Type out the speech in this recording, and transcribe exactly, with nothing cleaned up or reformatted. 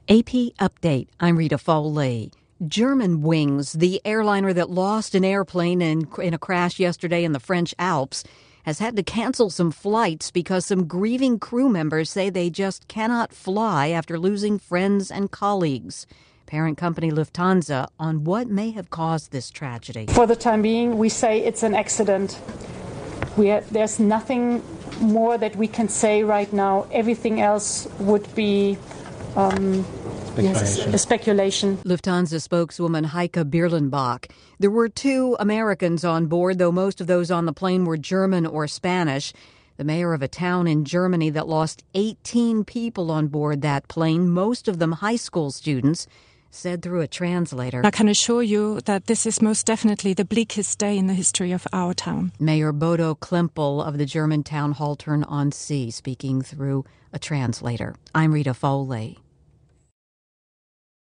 A P Update. I'm Rita Foley. Germanwings, the airliner that lost an airplane in, in a crash yesterday in the French Alps, has had to cancel some flights because some grieving crew members say they just cannot fly after losing friends and colleagues. Parent company Lufthansa on what may have caused this tragedy. For the time being, we say it's an accident. We have, there's nothing more that we can say right now. Everything else would be um, speculation. Yes, speculation. Lufthansa spokeswoman Heike Bierlenbach. There were two Americans on board, though most of those on the plane were German or Spanish. The mayor of a town in Germany that lost eighteen people on board that plane, most of them high school students, said through a translator. I can assure you that this is most definitely the bleakest day in the history of our town. Mayor Bodo Klimpel of the German town Haltern on Sea speaking through a translator. I'm Rita Foley.